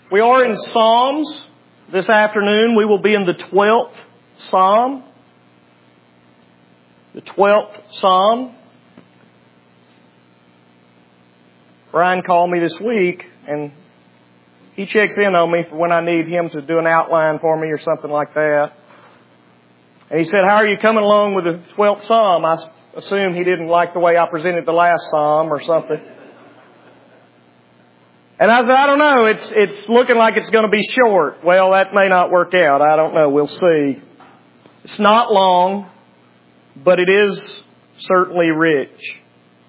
We are in Psalms this afternoon. We will be in the 12th Psalm. The 12th Psalm. Brian called me this week and he checks in on me for when I need him to do an outline for me or something like that. And he said, "How are you coming along with the 12th Psalm?" I assume he didn't like the way I presented the last Psalm or something. And I said, "I don't know. It's looking like it's going to be short." Well, that may not work out. I don't know. We'll see. It's not long, but it is certainly rich.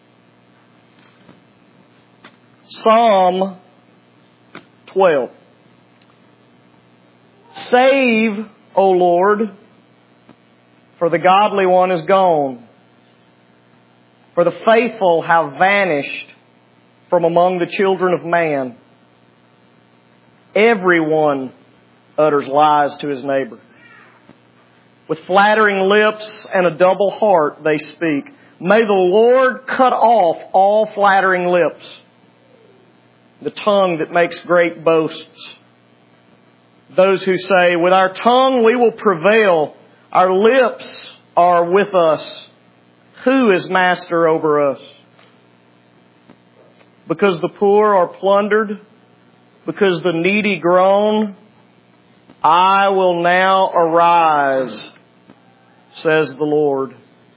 Psalm 12. Save, O Lord, for the godly one is gone, for the faithful have vanished from among the children of man. Everyone utters lies to his neighbor. With flattering lips and a double heart they speak. May the Lord cut off all flattering lips, the tongue that makes great boasts. Those who say, "With our tongue we will prevail. Our lips are with us. Who is master over us?" Because the poor are plundered, because the needy groan, I will now arise, says the Lord.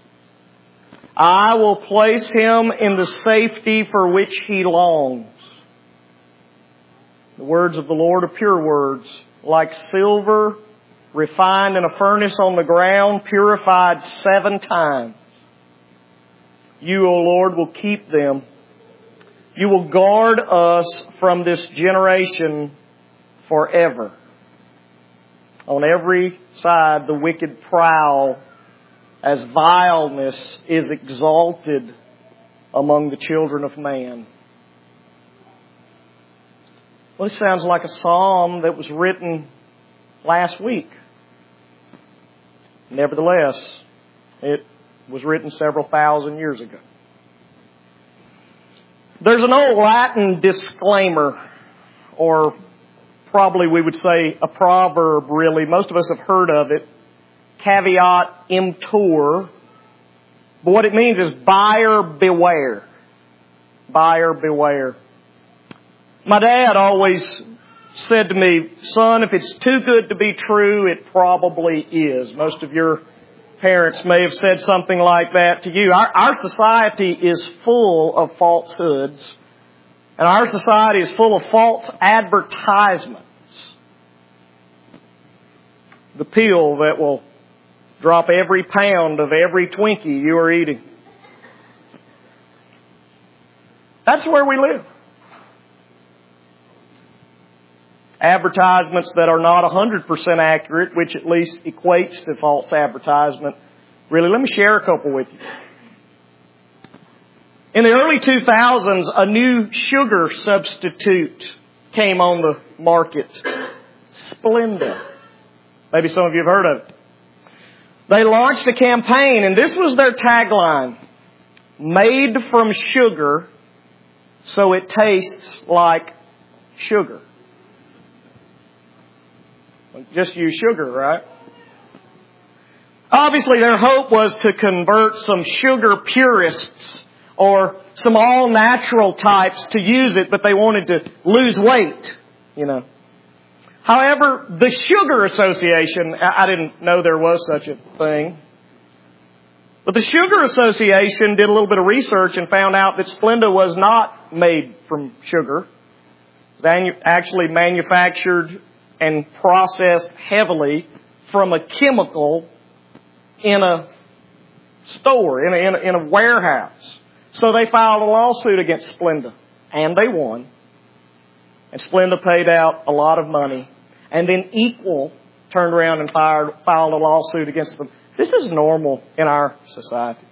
I will place him in the safety for which he longs. The words of the Lord are pure words, like silver refined in a furnace on the ground, purified 7 times. You, O Lord, will keep them. You will guard us from this generation forever. On every side the wicked prowl as vileness is exalted among the children of man. Well, this sounds like a psalm that was written last week. Nevertheless, it was written several thousand years ago. There's an old Latin disclaimer, or probably we would say a proverb, really. Most of us have heard of it. Caveat emptor. But what it means is buyer beware. Buyer beware. My dad always said to me, "Son, if it's too good to be true, it probably is." Most of your parents may have said something like that to you. Our society is full of falsehoods. And our society is full of false advertisements. The pill that will drop every pound of every Twinkie you are eating. That's where we live. Advertisements that are not 100% accurate, which at least equates to false advertisement. Really, let me share a couple with you. In the early 2000s, a new sugar substitute came on the market. Splenda. Maybe some of you have heard of it. They launched a campaign, and this was their tagline: "Made from sugar, so it tastes like sugar." Just use sugar, right? Obviously, their hope was to convert some sugar purists or some all-natural types to use it, but they wanted to lose weight, you know. However, the Sugar Association, I didn't know there was such a thing, but the Sugar Association did a little bit of research and found out that Splenda was not made from sugar. It was actually manufactured and processed heavily from a chemical in a store, in a warehouse. So they filed a lawsuit against Splenda, and they won. And Splenda paid out a lot of money. And then Equal turned around and filed a lawsuit against them. This is normal in our society.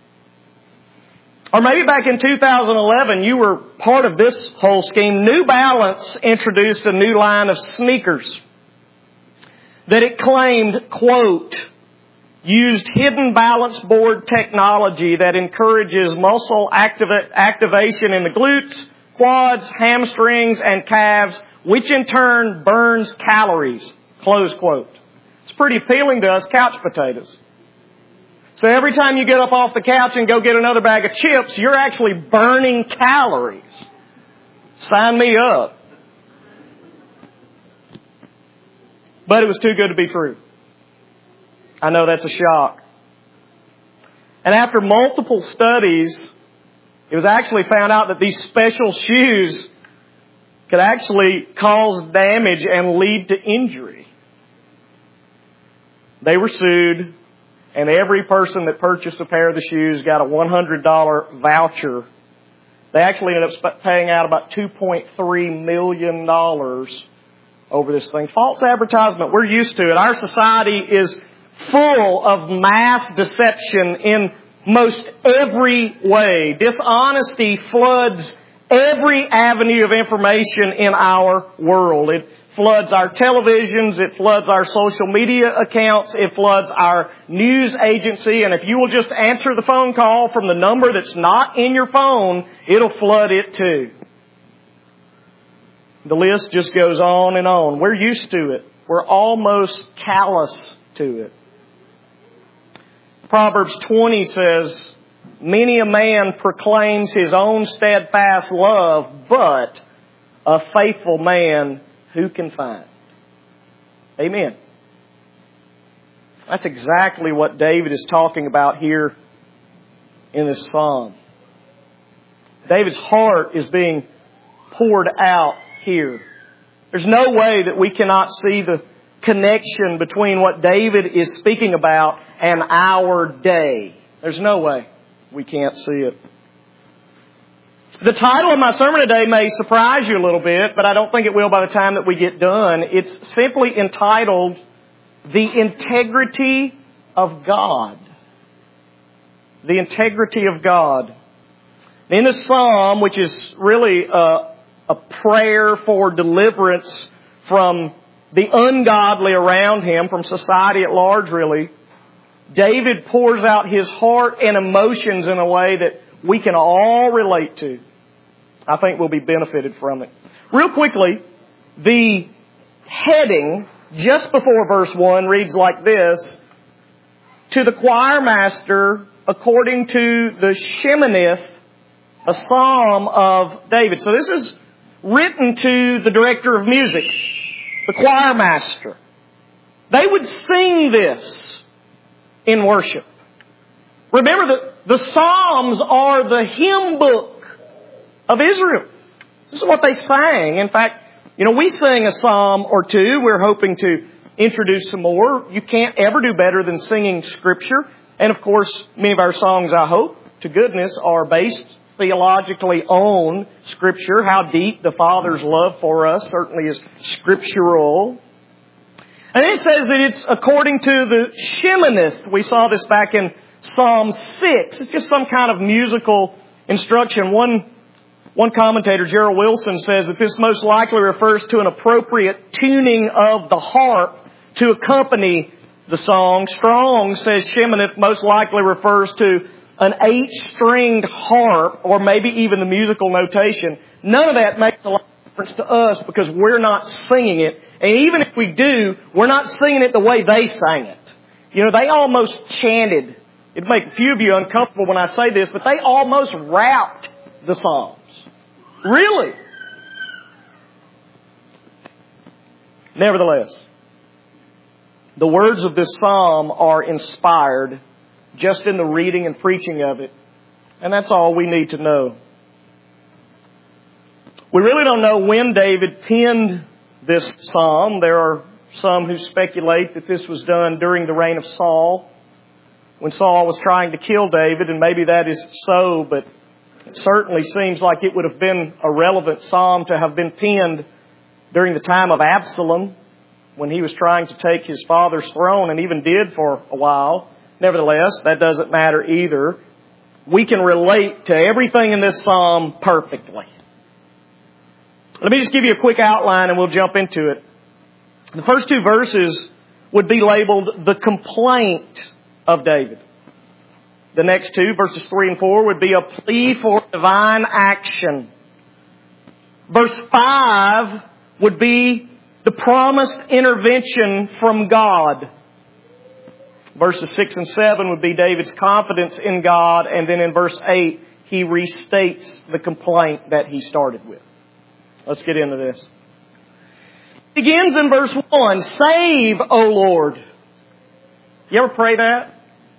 Or maybe back in 2011, you were part of this whole scheme. New Balance introduced a new line of sneakers that it claimed, quote, used hidden balance board technology that encourages muscle activation in the glutes, quads, hamstrings, and calves which in turn burns calories. Close quote. It's pretty appealing to us couch potatoes. So every time you get up off the couch and go get another bag of chips, you're actually burning calories. Sign me up. But it was too good to be true. I know that's a shock. And after multiple studies, it was actually found out that these special shoes could actually cause damage and lead to injury. They were sued, and every person that purchased a pair of the shoes got a $100 voucher. They actually ended up paying out about $2.3 million over this thing. False advertisement, we're used to it. Our society is full of mass deception in most every way. Dishonesty floods every avenue of information in our world. It floods our televisions, it floods our social media accounts, it floods our news agency, and if you will just answer the phone call from the number that's not in your phone, it'll flood it too. The list just goes on and on. We're used to it. We're almost callous to it. Proverbs 20 says, many a man proclaims his own steadfast love, but a faithful man who can find? Amen. That's exactly what David is talking about here in this psalm. David's heart is being poured out here. There's no way that we cannot see the connection between what David is speaking about and our day. There's no way we can't see it. The title of my sermon today may surprise you a little bit, but I don't think it will by the time that we get done. It's simply entitled, The Integrity of God. The Integrity of God. In this psalm, which is really a prayer for deliverance from the ungodly around him, from society at large really, David pours out his heart and emotions in a way that we can all relate to. I think we'll be benefited from it. Real quickly, the heading just before verse 1 reads like this: to the choir master, according to the Sheminith, a psalm of David. So this is written to the director of music, the choir master. They would sing this in worship. Remember that the Psalms are the hymn book of Israel. This is what they sang. In fact, we sing a psalm or two. We're hoping to introduce some more. You can't ever do better than singing Scripture. And of course, many of our songs, I hope, to goodness, are based theologically on Scripture. How deep the Father's love for us certainly is scriptural. And it says that it's according to the Sheminith. We saw this back in Psalm 6. It's just some kind of musical instruction. One commentator, Gerald Wilson, says that this most likely refers to an appropriate tuning of the harp to accompany the song. Strong says Sheminith most likely refers to an 8-stringed harp, or maybe even the musical notation. None of that makes a lot of difference to us because we're not singing it. And even if we do, we're not singing it the way they sang it. They almost chanted. It'd make a few of you uncomfortable when I say this, but they almost rapped the Psalms. Really? Nevertheless, the words of this psalm are inspired just in the reading and preaching of it. And that's all we need to know. We really don't know when David penned this psalm. There are some who speculate that this was done during the reign of Saul, when Saul was trying to kill David, and maybe that is so, but it certainly seems like it would have been a relevant psalm to have been penned during the time of Absalom, when he was trying to take his father's throne, and even did for a while. Nevertheless, that doesn't matter either. We can relate to everything in this psalm perfectly. Let me just give you a quick outline and we'll jump into it. The first two verses would be labeled the complaint of David. The next two, verses 3 and 4, would be a plea for divine action. Verse 5 would be the promised intervention from God. Verses 6 and 7 would be David's confidence in God. And then in verse 8, he restates the complaint that he started with. Let's get into this. It begins in verse 1. Save, O Lord. You ever pray that?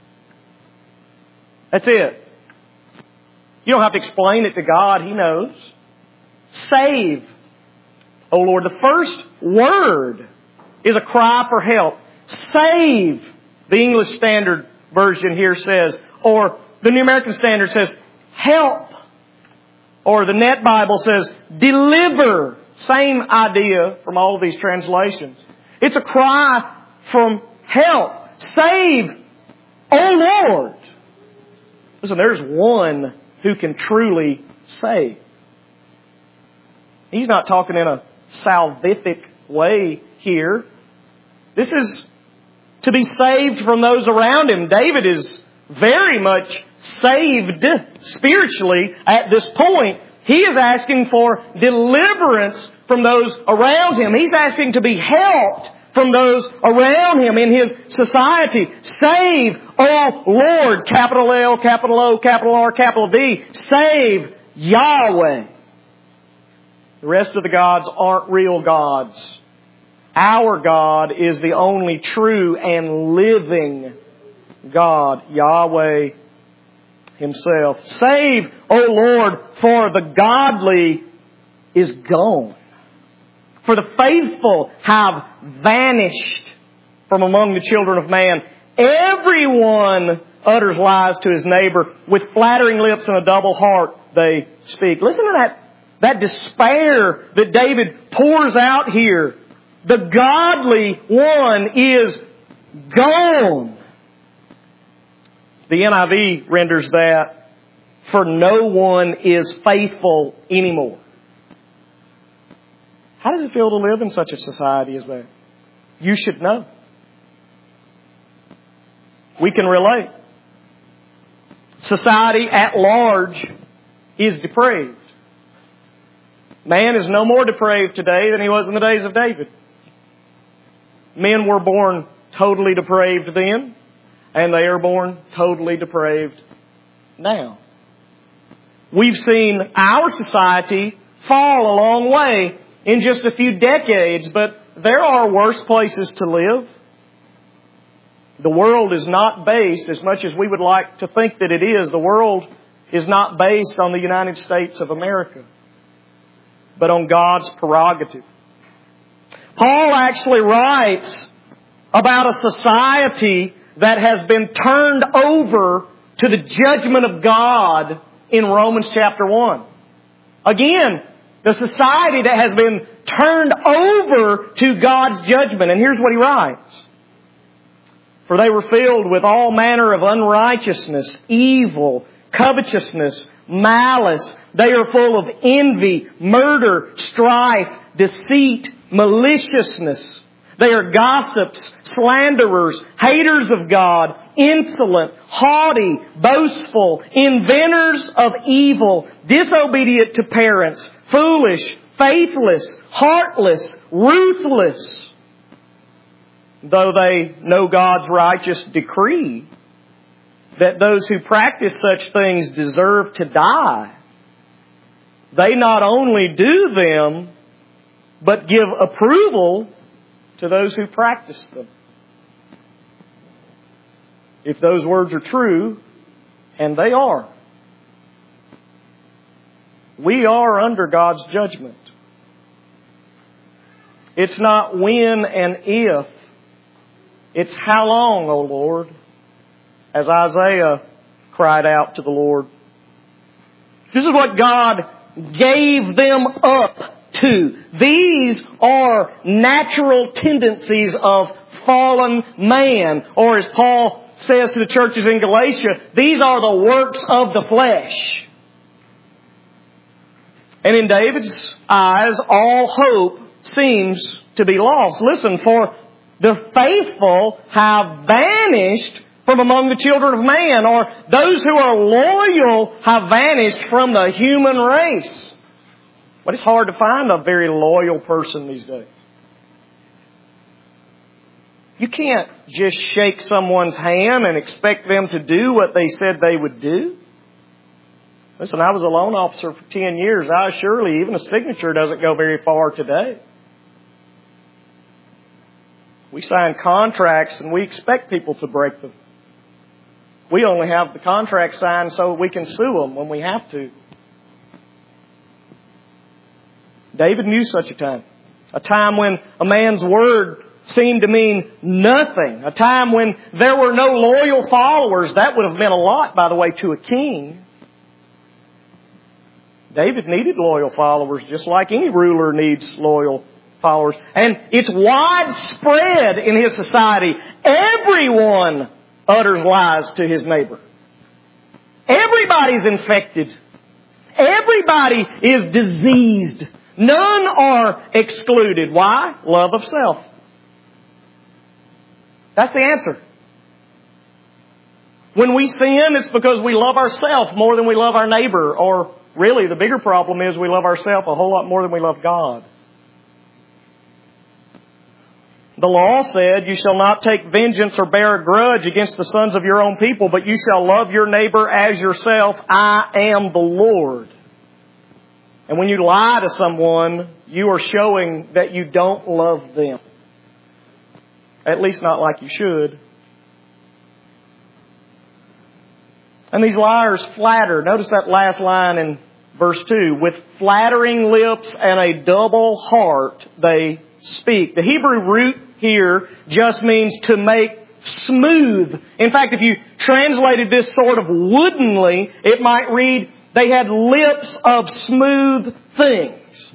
That's it. You don't have to explain it to God. He knows. Save, O Lord. The first word is a cry for help. Save, the English Standard Version here says, or the New American Standard says, help. Or the Net Bible says, deliver. Same idea from all of these translations. It's a cry from help. Save, O Lord. Listen, there's one who can truly save. He's not talking in a salvific way here. This is to be saved from those around him. David is very much saved spiritually at this point. He is asking for deliverance from those around him. He's asking to be helped from those around him in his society. Save, O Lord, capital L, capital O, capital R, capital D. Save Yahweh. The rest of the gods aren't real gods. Our God is the only true and living God, Yahweh Himself. Save, O Lord, for the godly is gone. For the faithful have vanished from among the children of man. Everyone utters lies to his neighbor. With flattering lips and a double heart they speak. Listen to that despair that David pours out here. The godly one is gone. The NIV renders that, for no one is faithful anymore. How does it feel to live in such a society as that? You should know. We can relate. Society at large is depraved. Man is no more depraved today than he was in the days of David. Men were born totally depraved then, and they are born totally depraved now. We've seen our society fall a long way in just a few decades, but there are worse places to live. The world is not based, as much as we would like to think that it is, the world is not based on the United States of America, but on God's prerogative. Paul actually writes about a society that has been turned over to the judgment of God in Romans chapter 1. Again, the society that has been turned over to God's judgment. And here's what he writes. For they were filled with all manner of unrighteousness, evil, covetousness, malice. They are full of envy, murder, strife, deceit, maliciousness. They are gossips, slanderers, haters of God, insolent, haughty, boastful, inventors of evil, disobedient to parents, foolish, faithless, heartless, ruthless. Though they know God's righteous decree that those who practice such things deserve to die, they not only do them, but give approval to those who practice them. If those words are true, and they are, we are under God's judgment. It's not when and if, it's how long, O Lord, as Isaiah cried out to the Lord. This is what God gave them up to. These are natural tendencies of fallen man. Or as Paul says to the churches in Galatia, these are the works of the flesh. And in David's eyes, all hope seems to be lost. Listen, for the faithful have vanished from among the children of man, or those who are loyal have vanished from the human race. But it's hard to find a very loyal person these days. You can't just shake someone's hand and expect them to do what they said they would do. Listen, I was a loan officer for 10 years. Surely even a signature doesn't go very far today. We sign contracts and we expect people to break them. We only have the contract signed so we can sue them when we have to. David knew such a time. A time when a man's word seemed to mean nothing. A time when there were no loyal followers. That would have meant a lot, by the way, to a king. David needed loyal followers, just like any ruler needs loyal followers. And it's widespread in his society. Everyone utters lies to his neighbor. Everybody's infected. Everybody is diseased. None are excluded. Why? Love of self. That's the answer. When we sin, it's because we love ourselves more than we love our neighbor. Or really, the bigger problem is we love ourselves a whole lot more than we love God. The law said, you shall not take vengeance or bear a grudge against the sons of your own people, but you shall love your neighbor as yourself. I am the Lord. And when you lie to someone, you are showing that you don't love them. At least not like you should. And these liars flatter. Notice that last line in verse 2. With flattering lips and a double heart they speak. The Hebrew root here just means to make smooth. In fact, if you translated this sort of woodenly, it might read, they had lips of smooth things.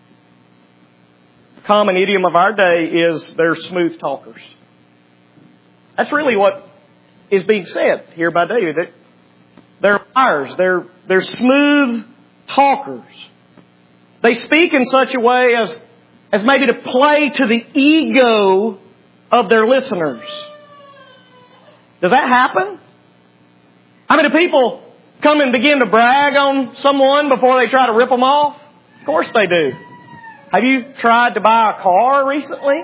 A common idiom of our day is they're smooth talkers. That's really what is being said here by David. They're liars. They're smooth talkers. They speak in such a way as maybe to play to the ego of their listeners. Does that happen? How many people come and begin to brag on someone before they try to rip them off? Of course they do. Have you tried to buy a car recently?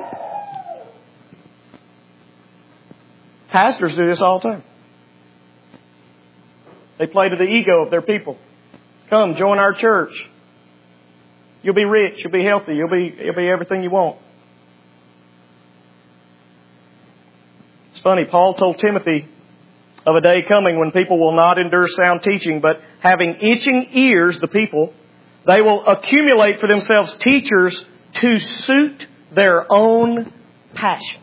Pastors do this all the time. They play to the ego of their people. Come, join our church. You'll be rich. You'll be healthy. You'll be everything you want. It's funny, Paul told Timothy of a day coming when people will not endure sound teaching, but having itching ears, the people, they will accumulate for themselves teachers to suit their own passions.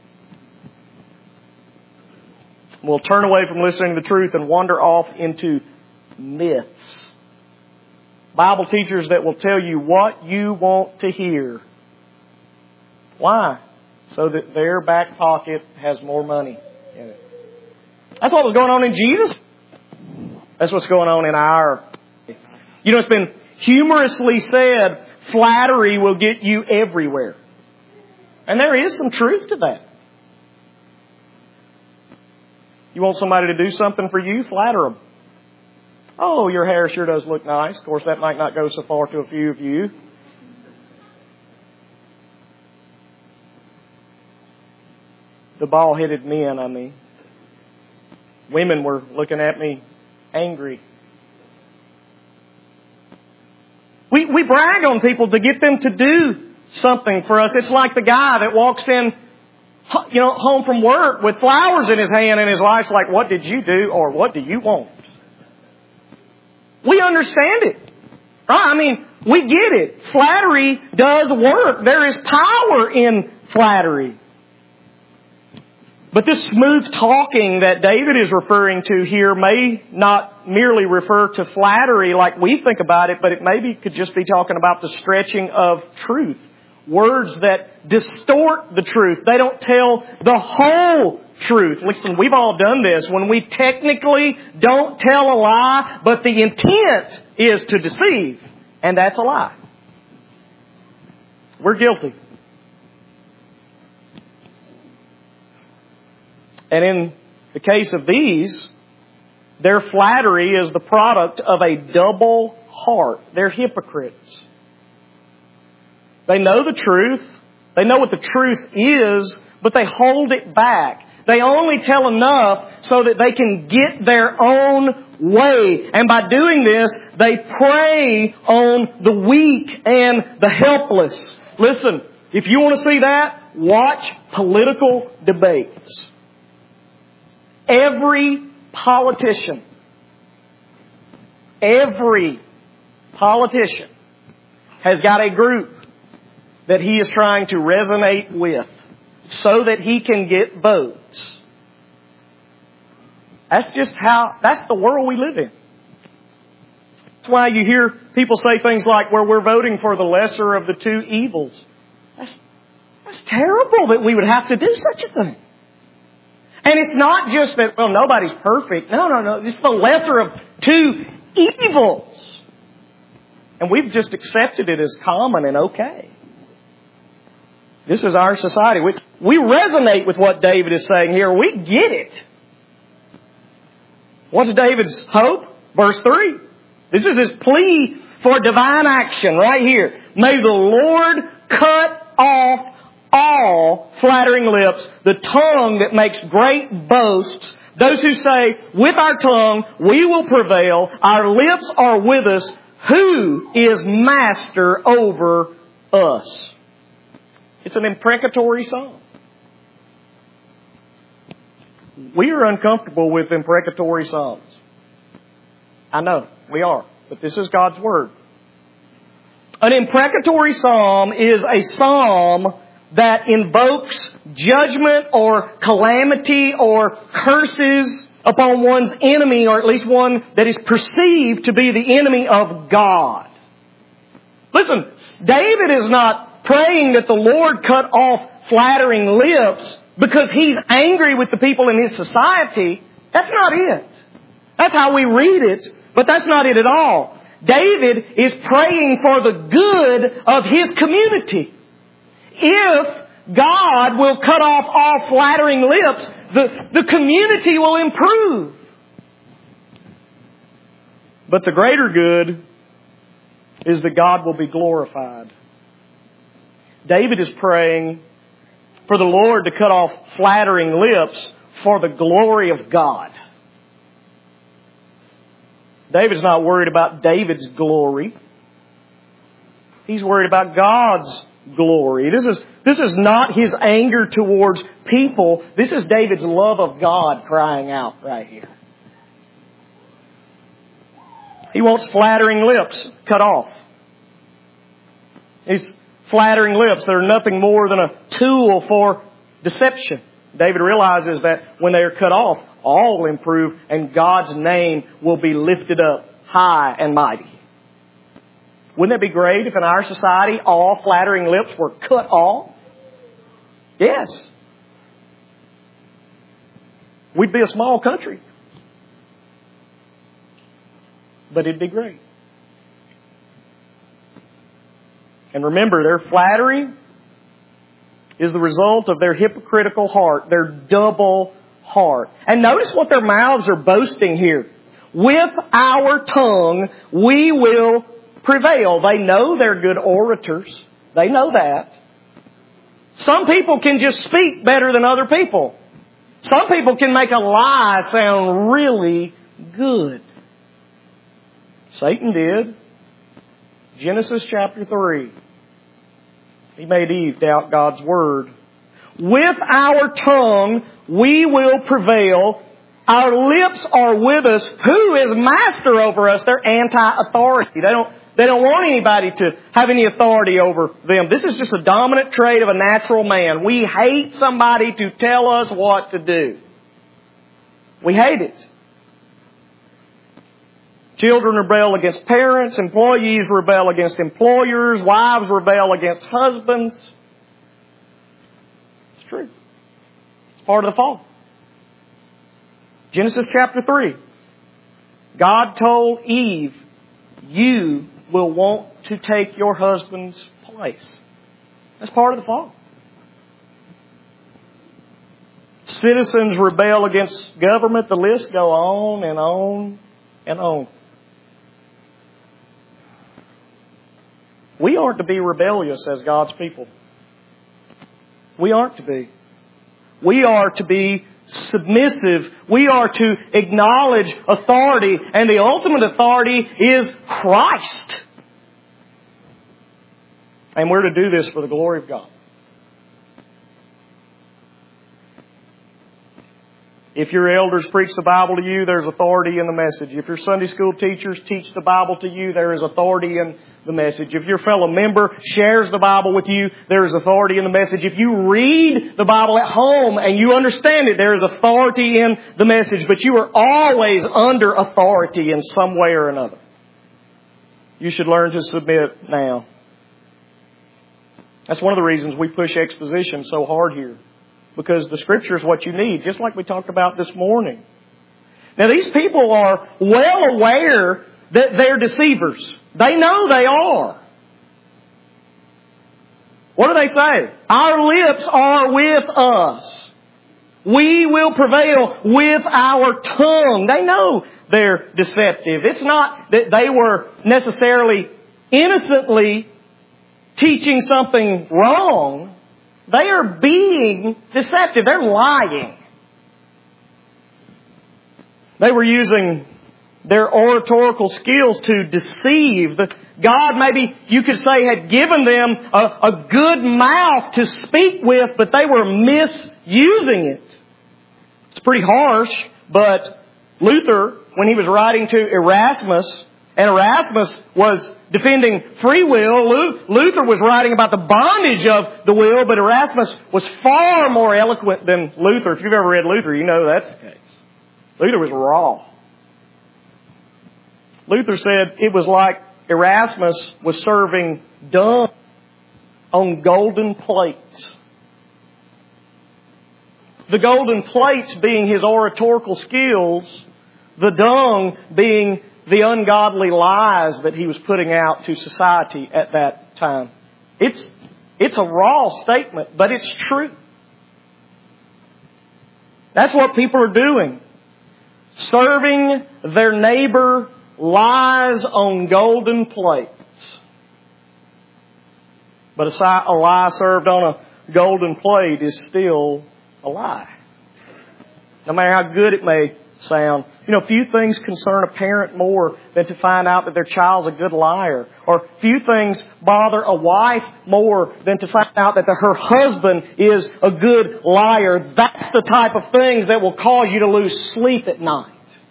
We'll turn away from listening to the truth and wander off into myths. Bible teachers that will tell you what you want to hear. Why? So that their back pocket has more money in it. That's what was going on in Jesus. That's what's going on in our... You know, it's been humorously said, flattery will get you everywhere. And there is some truth to that. You want somebody to do something for you? Flatter them. Oh, your hair sure does look nice. Of course, that might not go so far to a few of you. The bald-headed men, I mean. Women were looking at me angry. We brag on people to get them to do something for us. It's like the guy that walks in, home from work with flowers in his hand and his wife's like, what did you do or what do you want? We understand it. Right? I mean, we get it. Flattery does work. There is power in flattery. But this smooth talking that David is referring to here may not merely refer to flattery like we think about it, but it maybe could just be talking about the stretching of truth. Words that distort the truth. They don't tell the whole truth. Listen, we've all done this when we technically don't tell a lie, but the intent is to deceive. And that's a lie. We're guilty. And in the case of these, their flattery is the product of a double heart. They're hypocrites. They know the truth. They know what the truth is, but they hold it back. They only tell enough so that they can get their own way. And by doing this, they prey on the weak and the helpless. Listen, if you want to see that, watch political debates. Every politician has got a group that he is trying to resonate with so that he can get votes. That's the world we live in. That's why you hear people say things like, "Well, we're voting for the lesser of the two evils." That's terrible that we would have to do such a thing. And it's not just that, well, nobody's perfect. No. It's the lesser of two evils. And we've just accepted it as common and okay. This is our society. We resonate with what David is saying here. We get it. What's David's hope? Verse 3. This is his plea for divine action right here. May the Lord cut off all flattering lips, the tongue that makes great boasts, those who say, with our tongue we will prevail, our lips are with us, who is master over us? It's an imprecatory psalm. We are uncomfortable with imprecatory psalms. I know, we are. But this is God's Word. An imprecatory psalm is a psalm that invokes judgment or calamity or curses upon one's enemy, or at least one that is perceived to be the enemy of God. Listen, David is not praying that the Lord cut off flattering lips because he's angry with the people in his society. That's not it. That's how we read it, but that's not it at all. David is praying for the good of his community. If God will cut off all flattering lips, the community will improve. But the greater good is that God will be glorified. David is praying for the Lord to cut off flattering lips for the glory of God. David's not worried about David's glory. He's worried about God's glory. This is not his anger towards people. This is David's love of God crying out right here. He wants flattering lips cut off. These flattering lips, they're nothing more than a tool for deception. David realizes that when they are cut off, all will improve and God's name will be lifted up high and mighty. Wouldn't it be great if in our society all flattering lips were cut off? Yes. We'd be a small country. But it'd be great. And remember, their flattery is the result of their hypocritical heart, their double heart. And notice what their mouths are boasting here. With our tongue we will prevail. They know they're good orators. They know that. Some people can just speak better than other people. Some people can make a lie sound really good. Satan did. Genesis chapter 3. He made Eve doubt God's Word. With our tongue we will prevail. Our lips are with us. Who is master over us? They're anti-authority. They don't want anybody to have any authority over them. This is just a dominant trait of a natural man. We hate somebody to tell us what to do. We hate it. Children rebel against parents. Employees rebel against employers. Wives rebel against husbands. It's true. It's part of the fall. Genesis chapter 3. God told Eve, you will want to take your husband's place. That's part of the fall. Citizens rebel against government. The list go on and on and on. We aren't to be rebellious as God's people. We aren't to be. We are to be submissive. We are to acknowledge authority. And the ultimate authority is Christ. And we're to do this for the glory of God. If your elders preach the Bible to you, there's authority in the message. If your Sunday school teachers teach the Bible to you, there is authority in the message. If your fellow member shares the Bible with you, there is authority in the message. If you read the Bible at home and you understand it, there is authority in the message. But you are always under authority in some way or another. You should learn to submit now. That's one of the reasons we push exposition so hard here. Because the Scripture is what you need, just like we talked about this morning. Now these people are well aware that they're deceivers. They know they are. What do they say? Our lips are with us. We will prevail with our tongue. They know they're deceptive. It's not that they were necessarily innocently teaching something wrong. They are being deceptive. They're lying. They were using their oratorical skills to deceive. God, maybe you could say, had given them a good mouth to speak with, but they were misusing it. It's pretty harsh, but Luther, when he was writing to Erasmus, and Erasmus was defending free will, Luther was writing about the bondage of the will, but Erasmus was far more eloquent than Luther. If you've ever read Luther, you know that's the case. Luther was raw. Luther said it was like Erasmus was serving dung on golden plates. The golden plates being his oratorical skills, the dung being the ungodly lies that he was putting out to society at that time. It's a raw statement, but it's true. That's what people are doing. Serving their neighbor lies on golden plates. But a lie served on a golden plate is still a lie. No matter how good it may sound. You know, few things concern a parent more than to find out that their child's a good liar. Or few things bother a wife more than to find out that her husband is a good liar. That's the type of things that will cause you to lose sleep at night.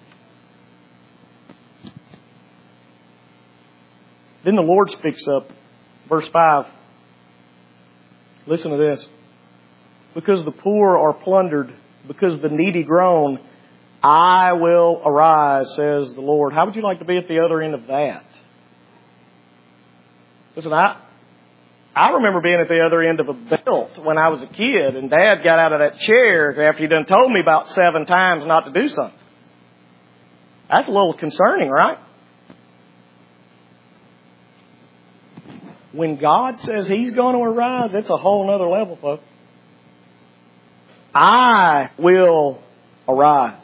Then the Lord speaks up. Verse 5. Listen to this. Because the poor are plundered, because the needy groan, I will arise, says the Lord. How would you like to be at the other end of that? Listen, I remember being at the other end of a belt when I was a kid, and Dad got out of that chair after he done told me about 7 times not to do something. That's a little concerning, right? When God says He's going to arise, it's a whole other level, folks. I will arise.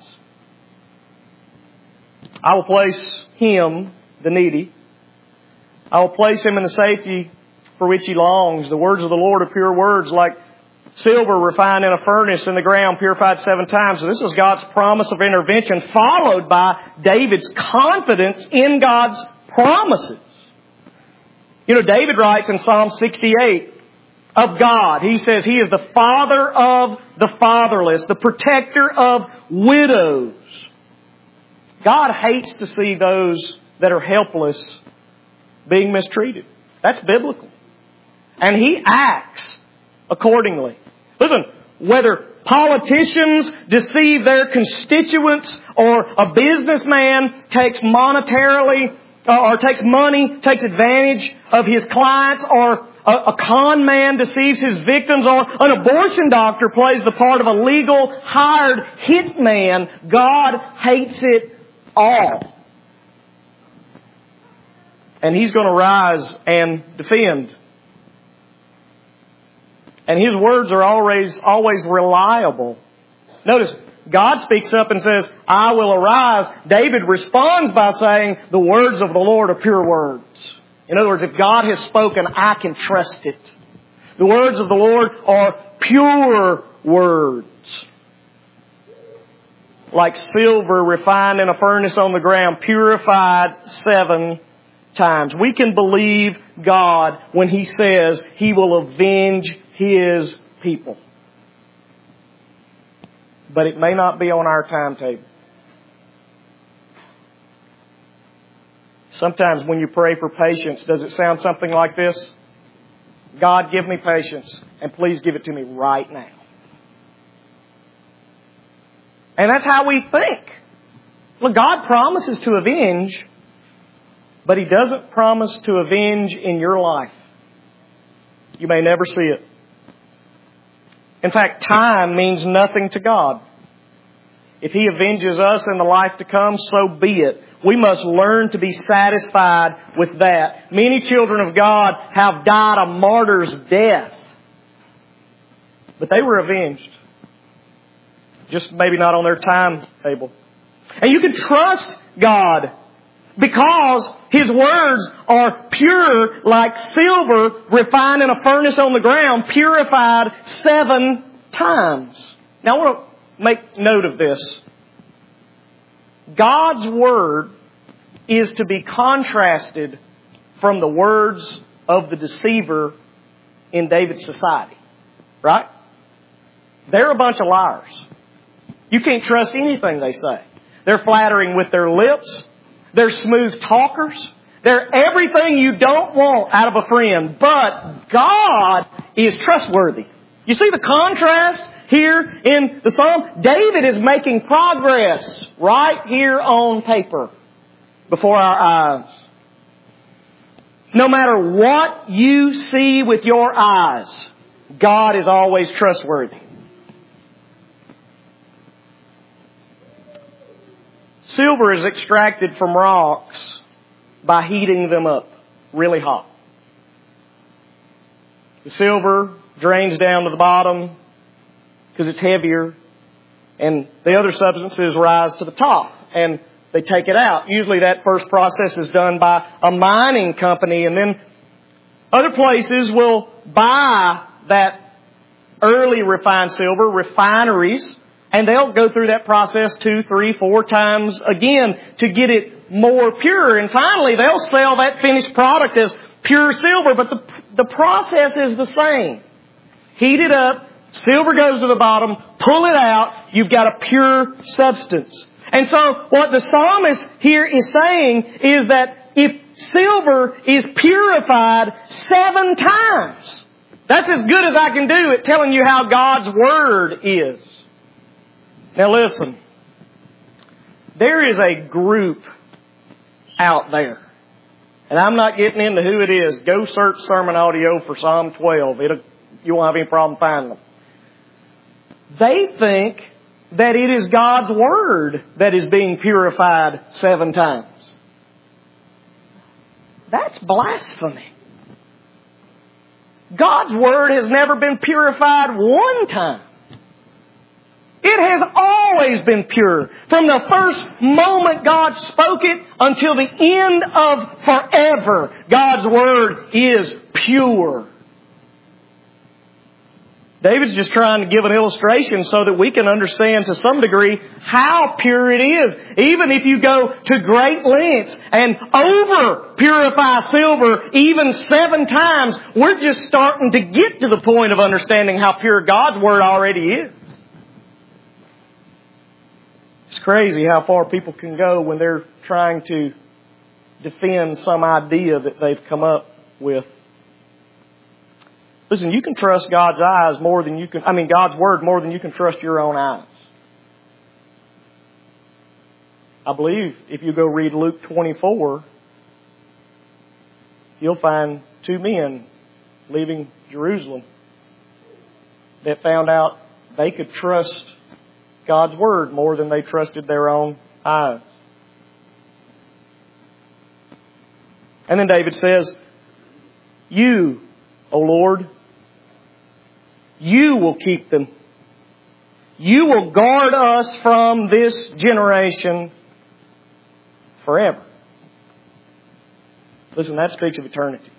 I will place him, the needy. I will place him in the safety for which he longs. The words of the Lord are pure words, like silver refined in a furnace, in the ground purified 7 times. So this is God's promise of intervention, followed by David's confidence in God's promises. You know, David writes in Psalm 68 of God. He says He is the father of the fatherless, the protector of widows. God hates to see those that are helpless being mistreated. That's biblical. And He acts accordingly. Listen, whether politicians deceive their constituents or a businessman takes monetarily or takes money, takes advantage of his clients, or a con man deceives his victims, or an abortion doctor plays the part of a legal hired hitman, God hates it all. And He's going to rise and defend. And His words are always reliable. Notice, God speaks up and says, I will arise. David responds by saying, the words of the Lord are pure words. In other words, if God has spoken, I can trust it. The words of the Lord are pure words. Like silver refined in a furnace on the ground, purified 7 times. We can believe God when He says He will avenge His people. But it may not be on our timetable. Sometimes when you pray for patience, does it sound something like this? God, give me patience, and please give it to me right now. And that's how we think. Well, God promises to avenge, but He doesn't promise to avenge in your life. You may never see it. In fact, time means nothing to God. If He avenges us in the life to come, so be it. We must learn to be satisfied with that. Many children of God have died a martyr's death, but they were avenged. Just maybe not on their timetable. And you can trust God because His words are pure like silver refined in a furnace on the ground, purified 7 times. Now I want to make note of this. God's Word is to be contrasted from the words of the deceiver in David's society. Right? They're a bunch of liars. You can't trust anything they say. They're flattering with their lips. They're smooth talkers. They're everything you don't want out of a friend. But God is trustworthy. You see the contrast here in the Psalm? David is making progress right here on paper before our eyes. No matter what you see with your eyes, God is always trustworthy. Silver is extracted from rocks by heating them up really hot. The silver drains down to the bottom because it's heavier, and the other substances rise to the top, and they take it out. Usually that first process is done by a mining company, and then other places will buy that early refined silver, refineries, and they'll go through that process 2, 3, 4 times again to get it more pure. And finally, they'll sell that finished product as pure silver. But the process is the same. Heat it up, silver goes to the bottom, pull it out, you've got a pure substance. And so what the psalmist here is saying is that if silver is purified 7 times, that's as good as I can do at telling you how God's Word is. Now listen, there is a group out there, and I'm not getting into who it is. Go search sermon audio for Psalm 12. You won't have any problem finding them. They think that it is God's Word that is being purified 7 times. That's blasphemy. God's Word has never been purified 1 time. It has always been pure. From the first moment God spoke it until the end of forever, God's Word is pure. David's just trying to give an illustration so that we can understand to some degree how pure it is. Even if you go to great lengths and over purify silver even 7 times, we're just starting to get to the point of understanding how pure God's Word already is. It's crazy how far people can go when they're trying to defend some idea that they've come up with. Listen, you can trust God's Word more than you can trust your own eyes. I believe if you go read Luke 24, you'll find 2 men leaving Jerusalem that found out they could trust God's Word more than they trusted their own eyes. And then David says, You, O Lord, You will keep them. You will guard us from this generation forever. Listen, that speaks of eternity.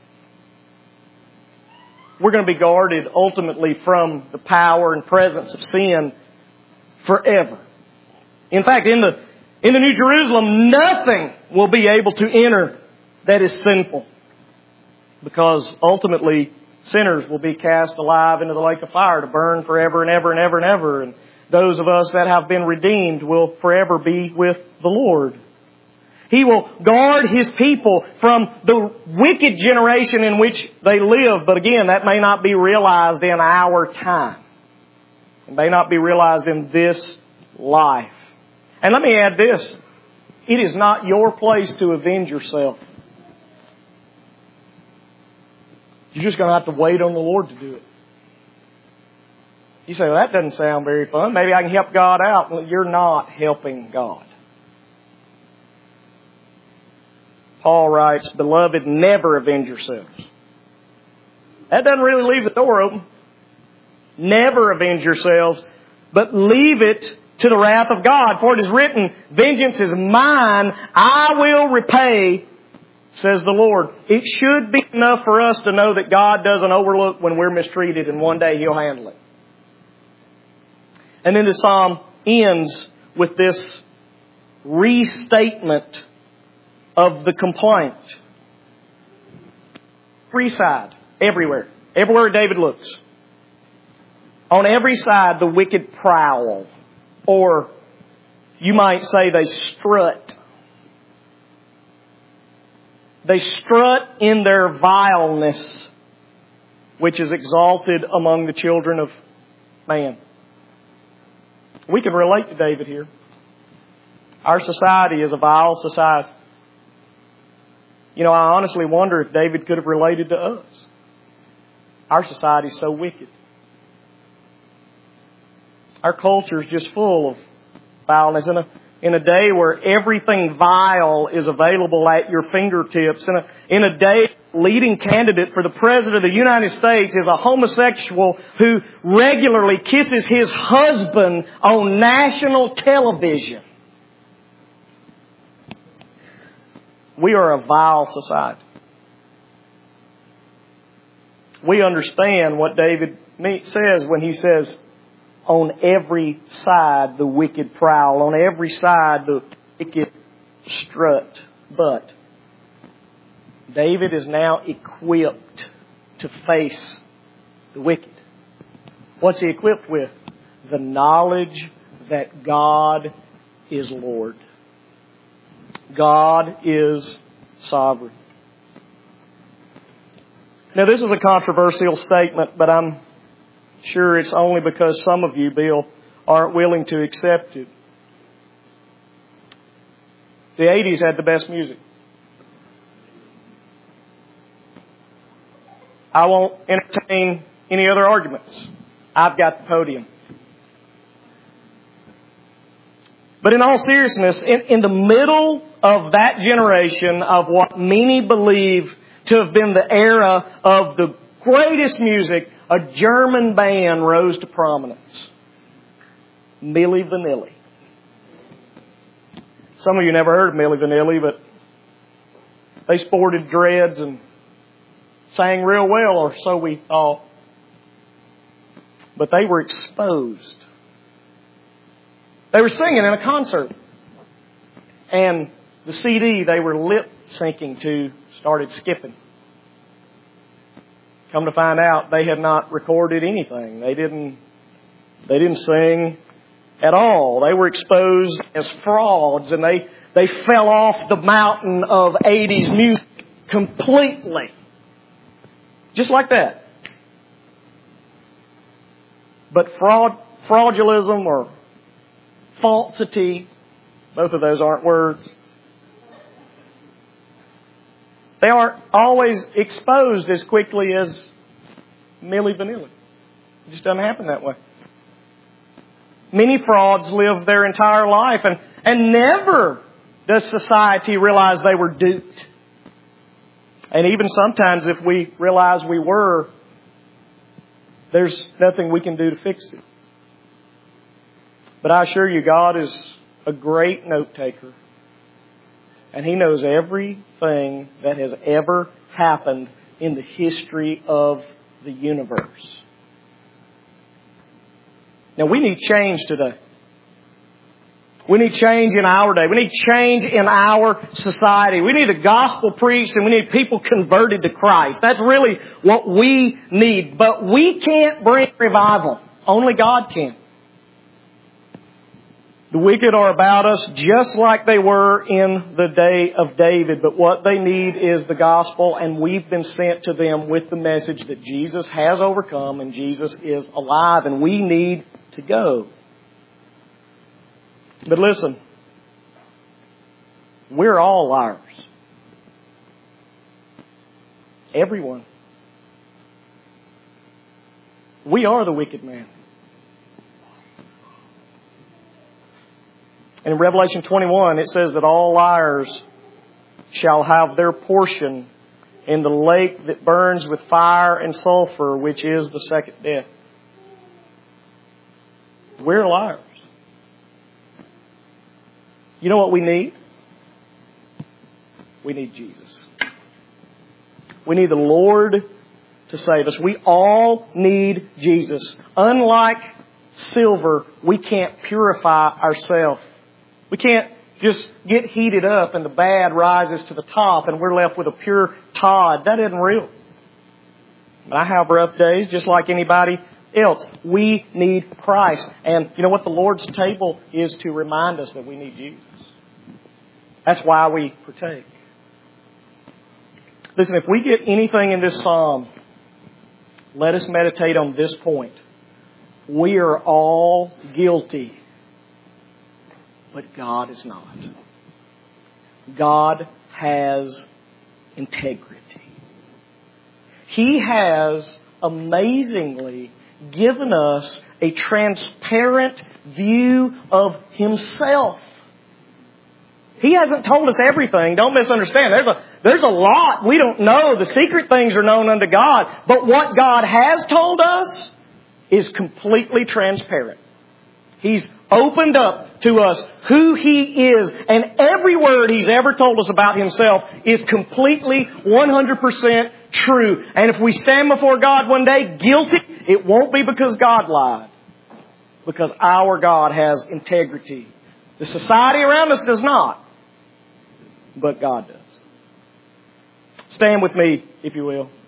We're going to be guarded ultimately from the power and presence of sin forever. In fact, in the New Jerusalem, nothing will be able to enter that is sinful. Because ultimately, sinners will be cast alive into the lake of fire to burn forever and ever and ever and ever. And those of us that have been redeemed will forever be with the Lord. He will guard His people from the wicked generation in which they live. But again, that may not be realized in our time. It may not be realized in this life. And let me add this. It is not your place to avenge yourself. You're just going to have to wait on the Lord to do it. You say, well, that doesn't sound very fun. Maybe I can help God out. Well, you're not helping God. Paul writes, Beloved, never avenge yourselves. That doesn't really leave the door open. Never avenge yourselves, but leave it to the wrath of God. For it is written, Vengeance is mine, I will repay, says the Lord. It should be enough for us to know that God doesn't overlook when we're mistreated, and one day He'll handle it. And then the psalm ends with this restatement of the complaint. Every side, everywhere. Everywhere David looks. On every side, the wicked prowl. Or you might say they strut. They strut in their vileness, which is exalted among the children of man. We can relate to David here. Our society is a vile society. You know, I honestly wonder if David could have related to us. Our society is so wicked. Our culture is just full of vileness. In a day where everything vile is available at your fingertips. In a day, leading candidate for the President of the United States is a homosexual who regularly kisses his husband on national television. We are a vile society. We understand what David says when he says, on every side the wicked prowl, on every side the wicked strut. But David is now equipped to face the wicked. What's he equipped with? The knowledge that God is Lord. God is sovereign. Now, this is a controversial statement, but I'm sure it's only because some of you, Bill, aren't willing to accept it. The 80s had the best music. I won't entertain any other arguments. I've got the podium. But in all seriousness, in the middle of that generation of what many believe to have been the era of the greatest music, a German band rose to prominence. Milli Vanilli. Some of you never heard of Milli Vanilli, but they sported dreads and sang real well, or so we thought. But they were exposed. They were singing in a concert. And the CD they were lip syncing to started skipping. Come to find out, they had not recorded anything. They didn't sing at all. They were exposed as frauds, and they fell off the mountain of 80s music completely. Just like that. But fraudulism or falsity, both of those aren't words. They aren't always exposed as quickly as Milli Vanilli. It just doesn't happen that way. Many frauds live their entire life, and never does society realize they were duped. And even sometimes if we realize we were, there's nothing we can do to fix it. But I assure you, God is a great note taker. And He knows everything that has ever happened in the history of the universe. Now, we need change today. We need change in our day. We need change in our society. We need the gospel preached and we need people converted to Christ. That's really what we need. But we can't bring revival. Only God can. The wicked are about us just like they were in the day of David. But what they need is the gospel, and we've been sent to them with the message that Jesus has overcome and Jesus is alive, and we need to go. But listen, we're all liars. Everyone. We are the wicked man. And in Revelation 21, it says that all liars shall have their portion in the lake that burns with fire and sulfur, which is the second death. We're liars. You know what we need? We need Jesus. We need the Lord to save us. We all need Jesus. Unlike silver, we can't purify ourselves. We can't just get heated up and the bad rises to the top and we're left with a pure Todd. That isn't real. I have rough days just like anybody else. We need Christ. And you know what? The Lord's table is to remind us that we need Jesus. That's why we partake. Listen, if we get anything in this psalm, let us meditate on this point. We are all guilty, but God is not. God has integrity. He has amazingly given us a transparent view of Himself. He hasn't told us everything. Don't misunderstand. There's a lot we don't know. The secret things are known unto God. But what God has told us is completely transparent. He's opened up to us who He is. And every word He's ever told us about Himself is completely 100% true. And if we stand before God one day guilty, it won't be because God lied. Because our God has integrity. The society around us does not. But God does. Stand with me, if you will.